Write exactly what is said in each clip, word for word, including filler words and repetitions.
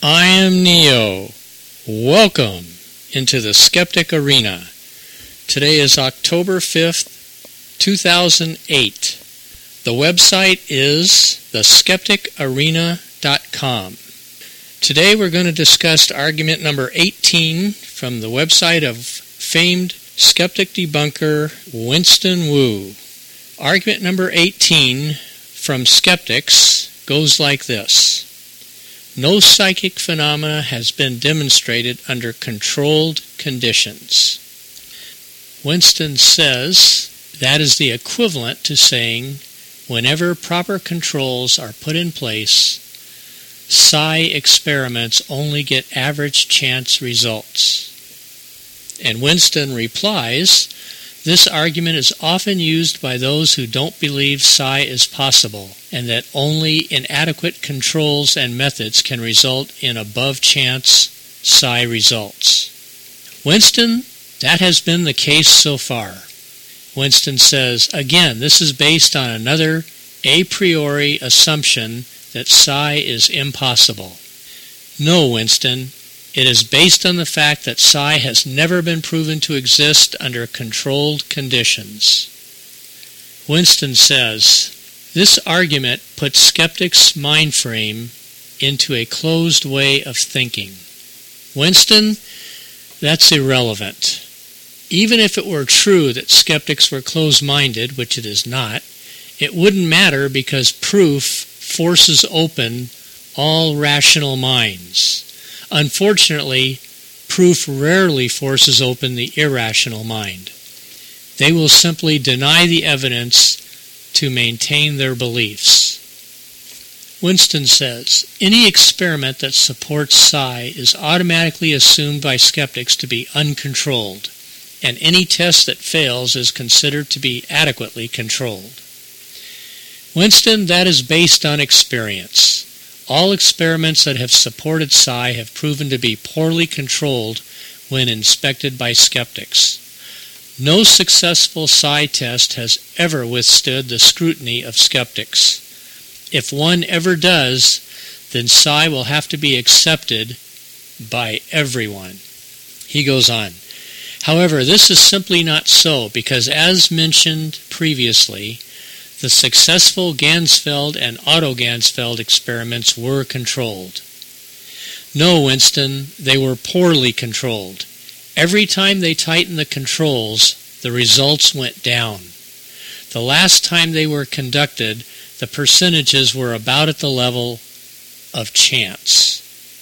I am Neo. Welcome into the Skeptic Arena. Today is October fifth, two thousand eight. The website is the skeptic arena dot com. Today we're going to discuss argument number eighteen from the website of famed skeptic debunker Winston Wu. Argument number eighteen from skeptics goes like this. No psychic phenomena has been demonstrated under controlled conditions. Winston says that is the equivalent to saying whenever proper controls are put in place, psi experiments only get average chance results. And Winston replies, this argument is often used by those who don't believe psi is possible, and that only inadequate controls and methods can result in above-chance psi results. Winston, that has been the case so far. Winston says, again, this is based on another a priori assumption that psi is impossible. No, Winston, it is based on the fact that psi has never been proven to exist under controlled conditions. Winston says, this argument puts skeptics' mind frame into a closed way of thinking. Winston, that's irrelevant. Even if it were true that skeptics were closed-minded, which it is not, it wouldn't matter because proof forces open all rational minds. Unfortunately, proof rarely forces open the irrational mind. They will simply deny the evidence to maintain their beliefs. Winston says, any experiment that supports psi is automatically assumed by skeptics to be uncontrolled, and any test that fails is considered to be adequately controlled. Winston, that is based on experience. All experiments that have supported psi have proven to be poorly controlled when inspected by skeptics. No successful psi test has ever withstood the scrutiny of skeptics. If one ever does, then psi will have to be accepted by everyone. He goes on. However, this is simply not so because, as mentioned previously, the successful Ganzfeld and Otto Ganzfeld experiments were controlled. No, Winston, they were poorly controlled. Every time they tightened the controls, the results went down. The last time they were conducted, the percentages were about at the level of chance.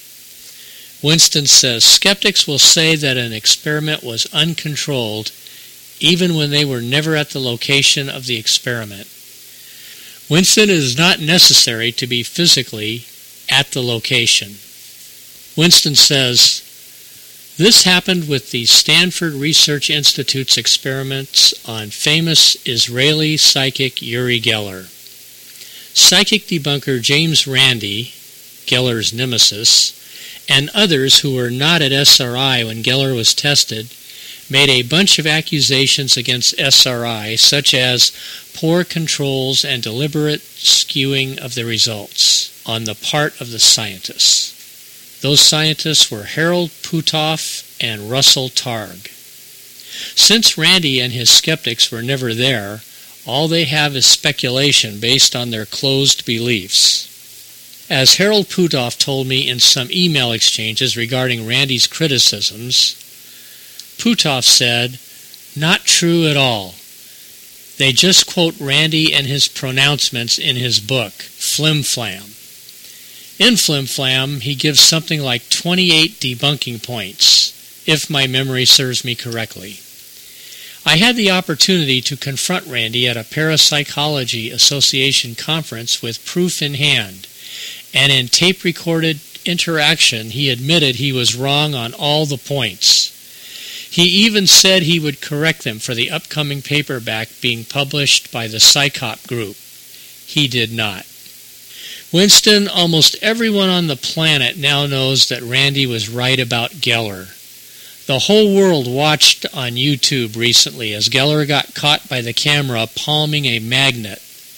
Winston says, skeptics will say that an experiment was uncontrolled even when they were never at the location of the experiment. Winston, it is not necessary to be physically at the location. Winston says, this happened with the Stanford Research Institute's experiments on famous Israeli psychic Uri Geller. Psychic debunker James Randi, Geller's nemesis, and others who were not at S R I when Geller was tested, made a bunch of accusations against S R I, such as poor controls and deliberate skewing of the results on the part of the scientists. Those scientists were Harold Puthoff and Russell Targ. Since Randi and his skeptics were never there, all they have is speculation based on their closed beliefs. As Harold Puthoff told me in some email exchanges regarding Randi's criticisms, Puthoff said, not true at all. They just quote Randi and his pronouncements in his book, Flim Flam. In Flim Flam, he gives something like twenty-eight debunking points, if my memory serves me correctly. I had the opportunity to confront Randi at a Parapsychology Association conference with proof in hand, and in tape-recorded interaction he admitted he was wrong on all the points. He even said he would correct them for the upcoming paperback being published by the Psychop Group. He did not. Winston, almost everyone on the planet now knows that Randi was right about Geller. The whole world watched on YouTube recently as Geller got caught by the camera palming a magnet.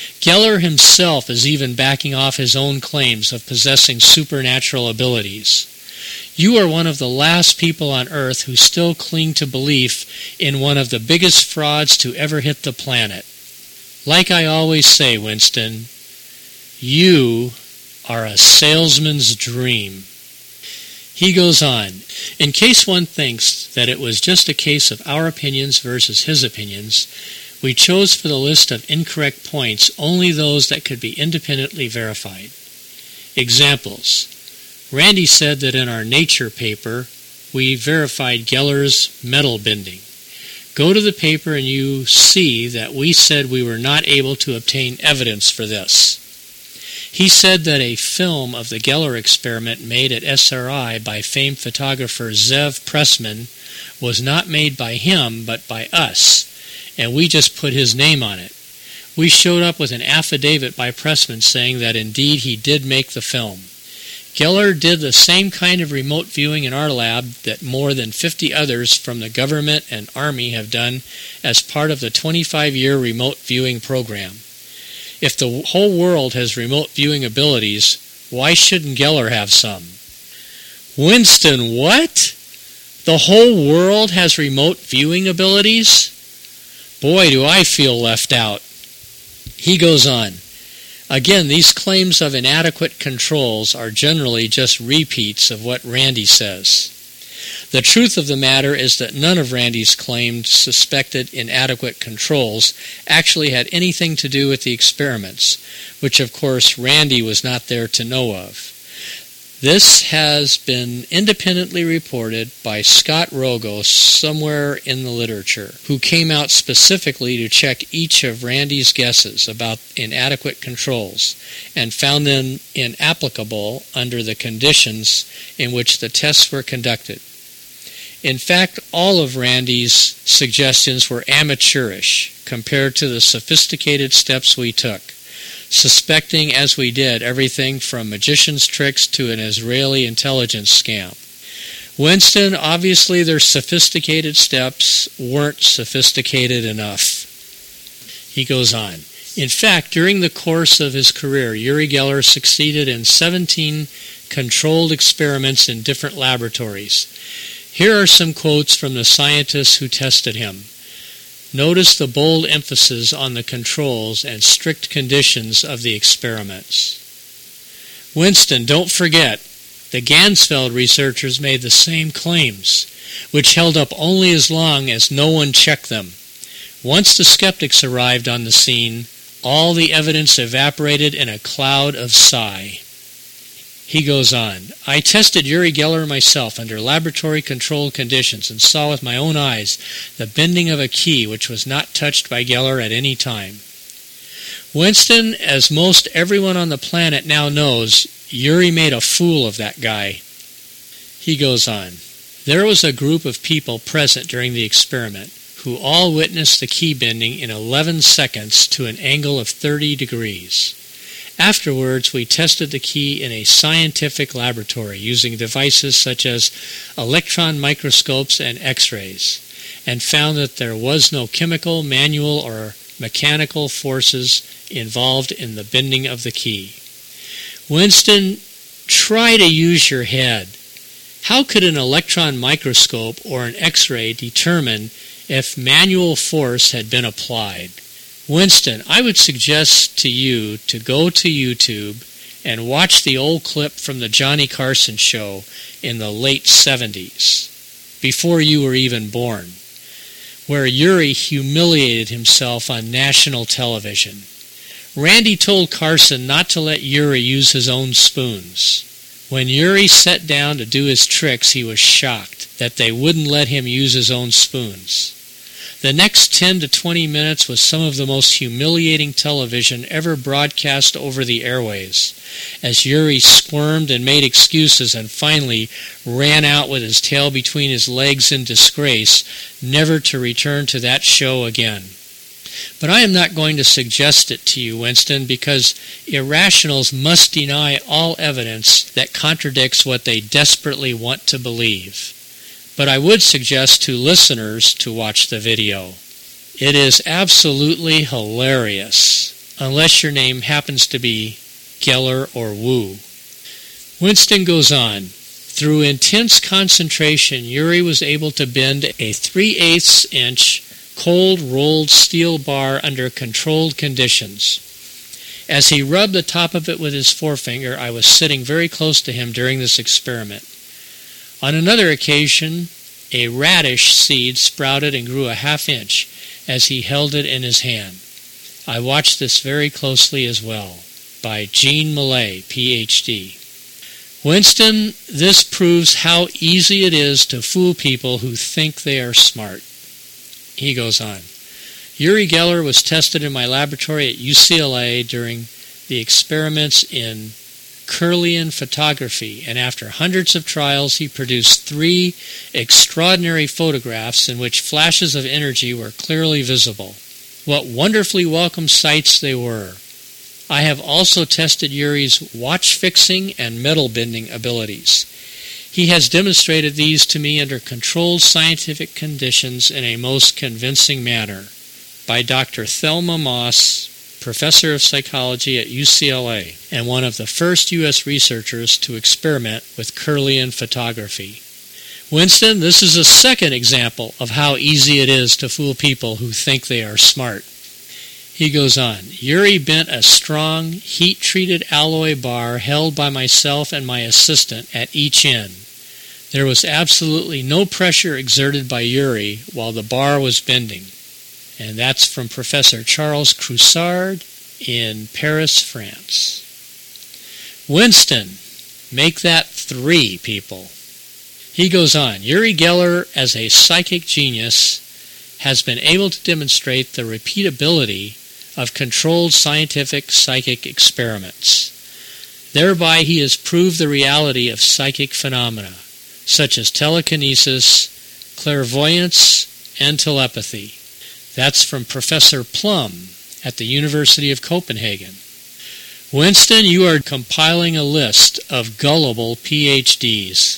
Geller himself is even backing off his own claims of possessing supernatural abilities. You are one of the last people on Earth who still cling to belief in one of the biggest frauds to ever hit the planet. Like I always say, Winston, you are a salesman's dream. He goes on, in case one thinks that it was just a case of our opinions versus his opinions, we chose for the list of incorrect points only those that could be independently verified. Examples. Randy said that in our Nature paper, we verified Geller's metal bending. Go to the paper and you see that we said we were not able to obtain evidence for this. He said that a film of the Geller experiment made at S R I by famed photographer Zev Pressman was not made by him but by us, and we just put his name on it. We showed up with an affidavit by Pressman saying that indeed he did make the film. Geller did the same kind of remote viewing in our lab that more than fifty others from the government and Army have done as part of the twenty-five year remote viewing program. If the whole world has remote viewing abilities, why shouldn't Geller have some? Winston, what? The whole world has remote viewing abilities? Boy, do I feel left out. He goes on. Again, these claims of inadequate controls are generally just repeats of what Randy says. The truth of the matter is that none of Randy's claimed suspected inadequate controls actually had anything to do with the experiments, which of course Randy was not there to know of. This has been independently reported by Scott Rogo somewhere in the literature, who came out specifically to check each of Randy's guesses about inadequate controls and found them inapplicable under the conditions in which the tests were conducted. In fact, all of Randy's suggestions were amateurish compared to the sophisticated steps we took, suspecting as we did everything from magician's tricks to an Israeli intelligence scam. Winston, obviously their sophisticated steps weren't sophisticated enough. He goes on. In fact, during the course of his career, Uri Geller succeeded in seventeen controlled experiments in different laboratories. Here are some quotes from the scientists who tested him. Notice the bold emphasis on the controls and strict conditions of the experiments. Winston, don't forget, the Gansfeld researchers made the same claims, which held up only as long as no one checked them. Once the skeptics arrived on the scene, all the evidence evaporated in a cloud of sigh. He goes on, I tested Uri Geller myself under laboratory-controlled conditions and saw with my own eyes the bending of a key which was not touched by Geller at any time. Winston, as most everyone on the planet now knows, Uri made a fool of that guy. He goes on, there was a group of people present during the experiment who all witnessed the key bending in eleven seconds to an angle of thirty degrees. Afterwards, we tested the key in a scientific laboratory using devices such as electron microscopes and X-rays, and found that there was no chemical, manual, or mechanical forces involved in the bending of the key. Winston, try to use your head. How could an electron microscope or an X-ray determine if manual force had been applied? Winston, I would suggest to you to go to YouTube and watch the old clip from the Johnny Carson show in the late seventies, before you were even born, where Uri humiliated himself on national television. Randy told Carson not to let Uri use his own spoons. When Uri sat down to do his tricks, he was shocked that they wouldn't let him use his own spoons. The next ten to twenty minutes was some of the most humiliating television ever broadcast over the airways, as Uri squirmed and made excuses and finally ran out with his tail between his legs in disgrace, never to return to that show again. But I am not going to suggest it to you, Winston, because irrationals must deny all evidence that contradicts what they desperately want to believe. But I would suggest to listeners to watch the video. It is absolutely hilarious. unless your name happens to be Geller or Wu. Winston goes on. Through intense concentration, Urey was able to bend a three eighths inch cold rolled steel bar under controlled conditions. As he rubbed the top of it with his forefinger, I was sitting very close to him during this experiment. On another occasion, a radish seed sprouted and grew a half inch as he held it in his hand. I watched this very closely as well. By Jean Millay, P H D Winston, this proves how easy it is to fool people who think they are smart. He goes on. Uri Geller was tested in my laboratory at U C L A during the experiments in Kirlian photography, and after hundreds of trials he produced three extraordinary photographs in which flashes of energy were clearly visible. What wonderfully welcome sights they were. I have also tested Uri's watch-fixing and metal-bending abilities. He has demonstrated these to me under controlled scientific conditions in a most convincing manner. By Doctor Thelma Moss, professor of psychology at U C L A, and one of the first U S researchers to experiment with Kirlian photography. Winston, this is a second example of how easy it is to fool people who think they are smart. He goes on, Uri bent a strong, heat-treated alloy bar held by myself and my assistant at each end. There was absolutely no pressure exerted by Uri while the bar was bending. And that's from Professor Charles Croussard in Paris, France. Winston, make that three, people. He goes on, Uri Geller, as a psychic genius, has been able to demonstrate the repeatability of controlled scientific psychic experiments. Thereby he has proved the reality of psychic phenomena, such as telekinesis, clairvoyance, and telepathy. That's from Professor Plum at the University of Copenhagen. Winston, you are compiling a list of gullible P H Ds.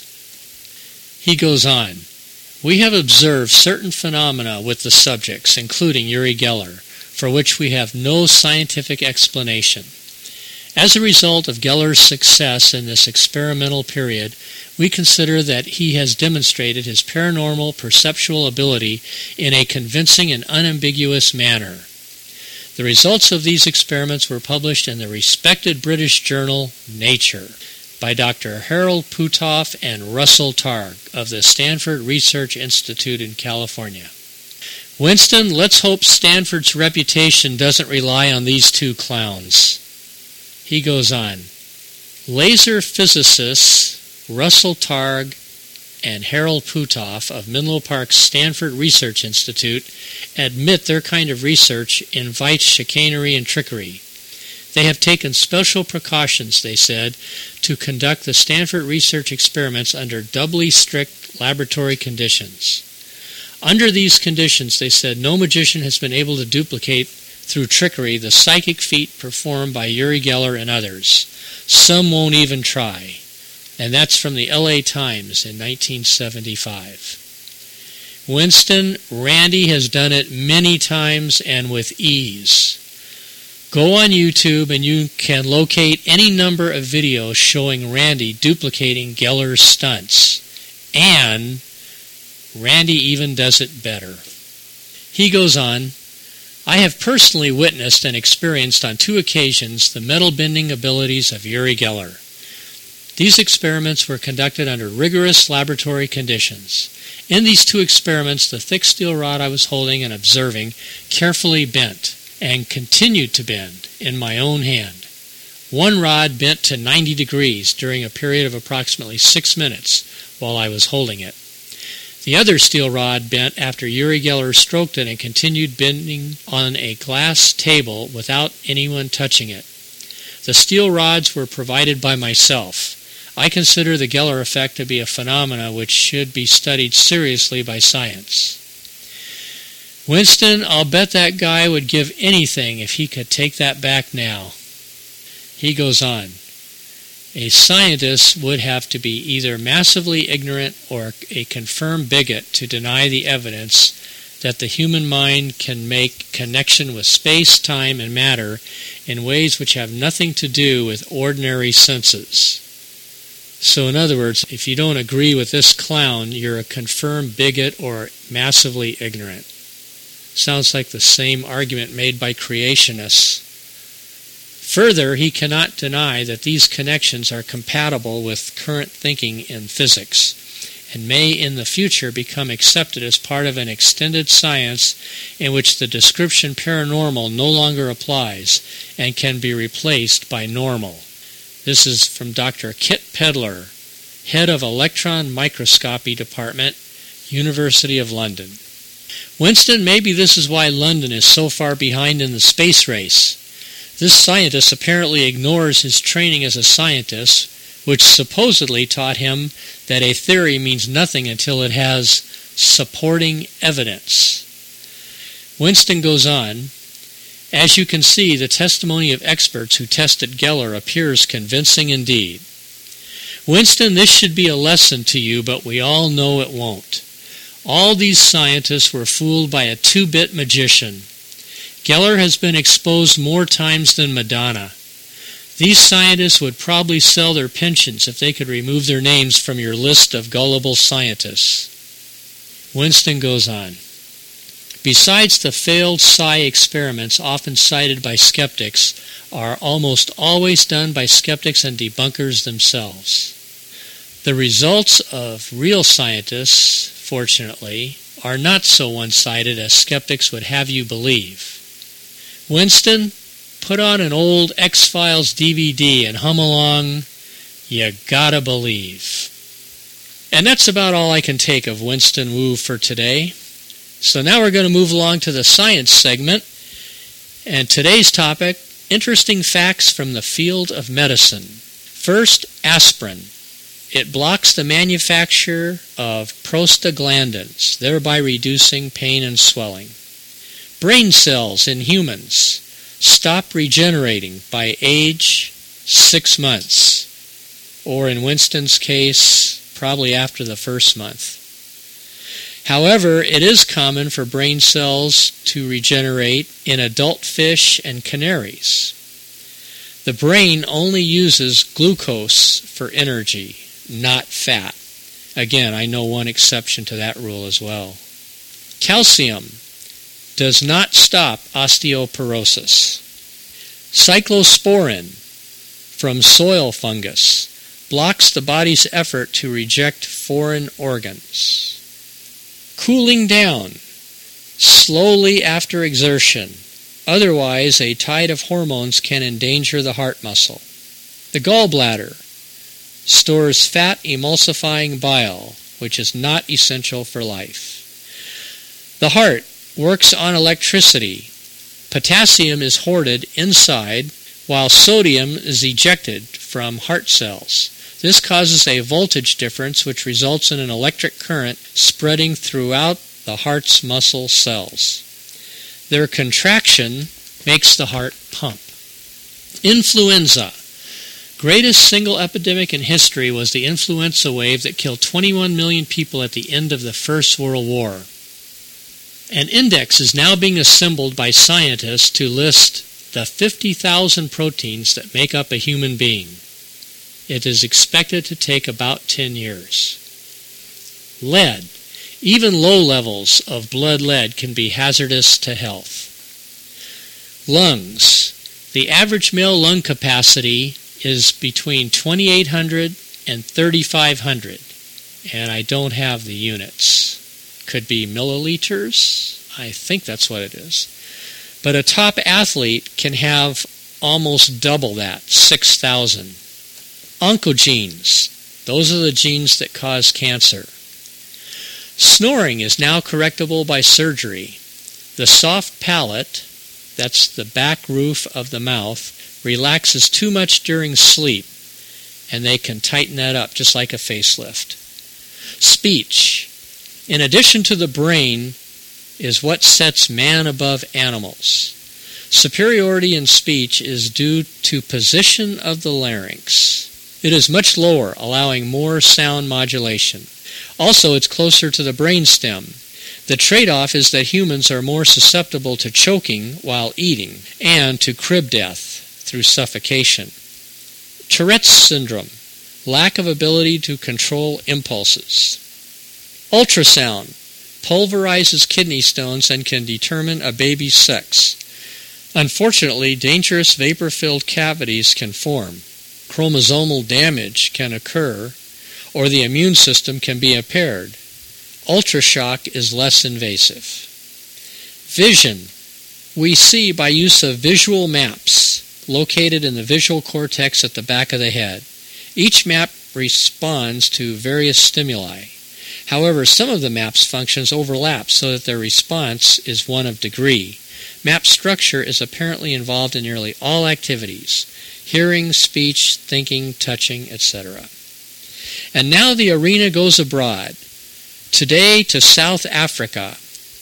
He goes on, we have observed certain phenomena with the subjects, including Uri Geller, for which we have no scientific explanation. As a result of Geller's success in this experimental period, we consider that he has demonstrated his paranormal perceptual ability in a convincing and unambiguous manner. The results of these experiments were published in the respected British journal Nature by Doctor Harold Putoff and Russell Targ of the Stanford Research Institute in California. Winston, let's hope Stanford's reputation doesn't rely on these two clowns. He goes on, laser physicists Russell Targ and Harold Putoff of Menlo Park's Stanford Research Institute admit their kind of research invites chicanery and trickery. They have taken special precautions, they said, to conduct the Stanford research experiments under doubly strict laboratory conditions. Under these conditions, they said, no magician has been able to duplicate through trickery the psychic feat performed by Uri Geller and others. Some won't even try. And that's from the L A Times in nineteen seventy-five. Winston, Randy has done it many times and with ease. Go on YouTube and you can locate any number of videos showing Randy duplicating Geller's stunts. And Randy even does it better. He goes on, I have personally witnessed and experienced on two occasions the metal bending abilities of Uri Geller. These experiments were conducted under rigorous laboratory conditions. In these two experiments, the thick steel rod I was holding and observing carefully bent and continued to bend in my own hand. One rod bent to ninety degrees during a period of approximately six minutes while I was holding it. The other steel rod bent after Uri Geller stroked it and continued bending on a glass table without anyone touching it. The steel rods were provided by myself. I consider the Geller effect to be a phenomena which should be studied seriously by science. Winston, I'll bet that guy would give anything if he could take that back now. He goes on. A scientist would have to be either massively ignorant or a confirmed bigot to deny the evidence that the human mind can make connection with space, time, and matter in ways which have nothing to do with ordinary senses. So in other words, if you don't agree with this clown, you're a confirmed bigot or massively ignorant. Sounds like the same argument made by creationists. Further, he cannot deny that these connections are compatible with current thinking in physics, and may in the future become accepted as part of an extended science in which the description paranormal no longer applies and can be replaced by normal. This is from Doctor Kit Pedler, head of Electron Microscopy Department, University of London. Winston, maybe this is why London is so far behind in the space race. This scientist apparently ignores his training as a scientist, which supposedly taught him that a theory means nothing until it has supporting evidence. Winston goes on, as you can see, the testimony of experts who tested Geller appears convincing indeed. Winston, this should be a lesson to you, but we all know it won't. All these scientists were fooled by a two-bit magician. Geller has been exposed more times than Madonna. These scientists would probably sell their pensions if they could remove their names from your list of gullible scientists. Winston goes on. Besides, the failed psi experiments often cited by skeptics are almost always done by skeptics and debunkers themselves. The results of real scientists, fortunately, are not so one-sided as skeptics would have you believe. Winston, put on an old X-Files D V D and hum along, "You Gotta Believe." And that's about all I can take of Winston Wu for today. So now we're going to move along to the science segment. And today's topic, interesting facts from the field of medicine. First, aspirin. It blocks the manufacture of prostaglandins, thereby reducing pain and swelling. Brain cells in humans stop regenerating by age six months, or in Winston's case, probably after the first month. However, it is common for brain cells to regenerate in adult fish and canaries. The brain only uses glucose for energy, not fat. Again, I know one exception to that rule as well. Calcium does not stop osteoporosis. Cyclosporin from soil fungus blocks the body's effort to reject foreign organs. Cooling down slowly after exertion. Otherwise, a tide of hormones can endanger the heart muscle. The gallbladder stores fat emulsifying bile, which is not essential for life. The heart works on electricity. Potassium is hoarded inside, while sodium is ejected from heart cells. This causes a voltage difference which results in an electric current spreading throughout the heart's muscle cells. Their contraction makes the heart pump. Influenza. Greatest single epidemic in history was the influenza wave that killed twenty-one million people at the end of the First World War. An index is now being assembled by scientists to list the fifty thousand proteins that make up a human being. It is expected to take about ten years. Lead. Even low levels of blood lead can be hazardous to health. Lungs. The average male lung capacity is between twenty-eight hundred and thirty-five hundred, and I don't have the units. Could be milliliters? I think that's what it is. But a top athlete can have almost double that, six thousand. Oncogenes. Those are the genes that cause cancer. Snoring is now correctable by surgery. The soft palate, that's the back roof of the mouth, relaxes too much during sleep, and they can tighten that up just like a facelift. Speech. In addition to the brain, is what sets man above animals. Superiority in speech is due to position of the larynx. It is much lower, allowing more sound modulation. Also, it's closer to the brainstem. The trade-off is that humans are more susceptible to choking while eating and to crib death through suffocation. Tourette's syndrome, lack of ability to control impulses. Ultrasound pulverizes kidney stones and can determine a baby's sex. Unfortunately, dangerous vapor-filled cavities can form. Chromosomal damage can occur, or the immune system can be impaired. Ultrashock is less invasive. Vision. We see by use of visual maps located in the visual cortex at the back of the head. Each map responds to various stimuli. However, some of the map's functions overlap so that their response is one of degree. Map structure is apparently involved in nearly all activities: hearing, speech, thinking, touching, et cetera. And now the arena goes abroad. Today to South Africa.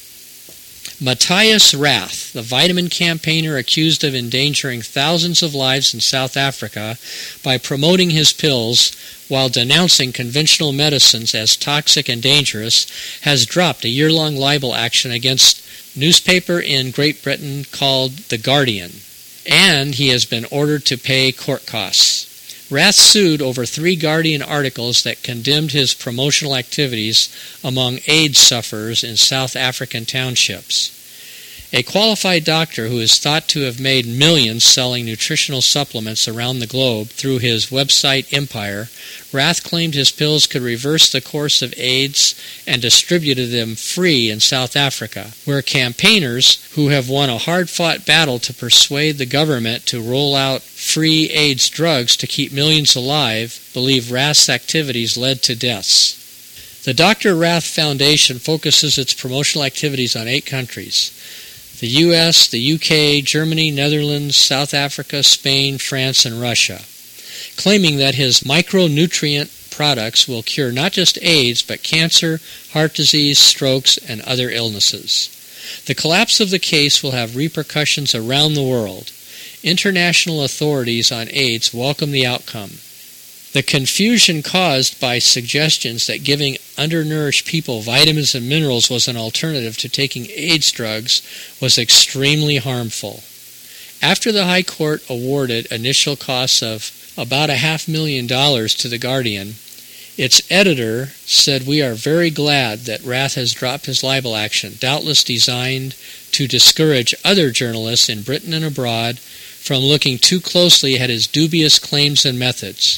Matthias Rath, the vitamin campaigner accused of endangering thousands of lives in South Africa by promoting his pills while denouncing conventional medicines as toxic and dangerous, has dropped a year-long libel action against a newspaper in Great Britain called The Guardian, and he has been ordered to pay court costs. Rath sued over three Guardian articles that condemned his promotional activities among AIDS sufferers in South African townships. A qualified doctor who is thought to have made millions selling nutritional supplements around the globe through his website empire, Rath claimed his pills could reverse the course of AIDS and distributed them free in South Africa, where campaigners who have won a hard-fought battle to persuade the government to roll out free AIDS drugs to keep millions alive believe Rath's activities led to deaths. The Doctor Rath Foundation focuses its promotional activities on eight countries: the U S, the U K, Germany, Netherlands, South Africa, Spain, France, and Russia, claiming that his micronutrient products will cure not just AIDS, but cancer, heart disease, strokes, and other illnesses. The collapse of the case will have repercussions around the world. International authorities on AIDS welcome the outcome. The confusion caused by suggestions that giving undernourished people vitamins and minerals was an alternative to taking AIDS drugs was extremely harmful. After the High Court awarded initial costs of about a half million dollars to The Guardian, its editor said, "We are very glad that Rath has dropped his libel action, doubtless designed to discourage other journalists in Britain and abroad from looking too closely at his dubious claims and methods."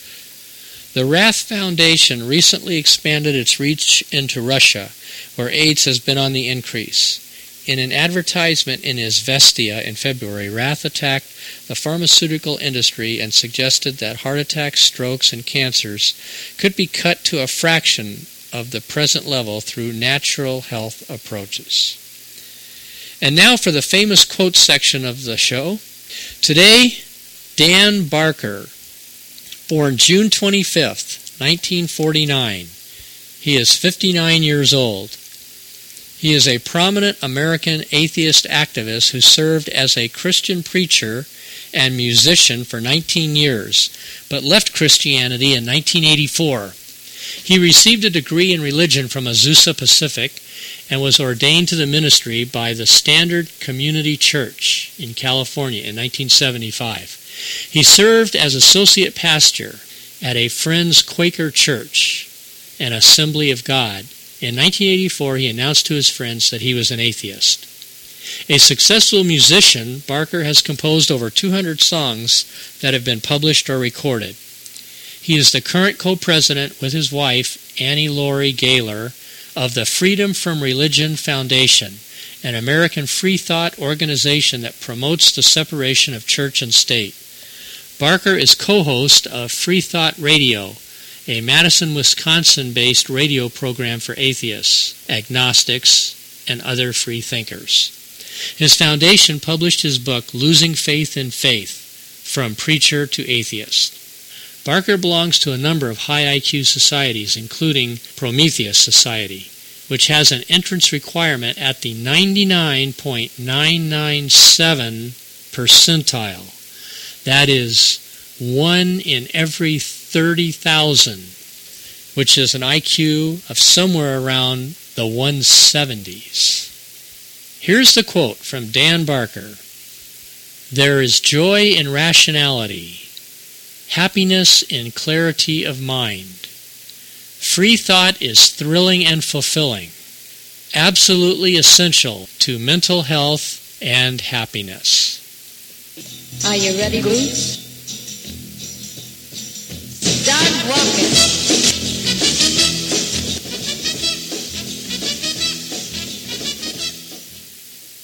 The Rath Foundation recently expanded its reach into Russia, where AIDS has been on the increase. In an advertisement in Izvestia in February, Rath attacked the pharmaceutical industry and suggested that heart attacks, strokes, and cancers could be cut to a fraction of the present level through natural health approaches. And now for the famous quote section of the show. Today, Dan Barker, born June twenty-fifth, nineteen forty-nine. He is fifty-nine years old. He is a prominent American atheist activist who served as a Christian preacher and musician for nineteen years, but left Christianity in nineteen eighty-four. He received a degree in religion from Azusa Pacific and was ordained to the ministry by the Standard Community Church in California in nineteen seventy-five. He served as associate pastor at a Friends Quaker Church, an Assembly of God. In nineteen eighty-four, he announced to his friends that he was an atheist. A successful musician, Barker has composed over two hundred songs that have been published or recorded. He is the current co-president with his wife, Annie Laurie Gaylor, of the Freedom from Religion Foundation, an American free thought organization that promotes the separation of church and state. Barker is co-host of Free Thought Radio, a Madison, Wisconsin-based radio program for atheists, agnostics, and other free thinkers. His foundation published his book, Losing Faith in Faith, From Preacher to Atheist. Barker belongs to a number of high I Q societies, including Prometheus Society, which has an entrance requirement at the ninety-nine point nine nine seven percentile. That is one in every thirty thousand, which is an I Q of somewhere around the one seventies. Here's the quote from Dan Barker. There is joy in rationality, happiness in clarity of mind. Free thought is thrilling and fulfilling, absolutely essential to mental health and happiness. Are you ready, Bruce? Start walking.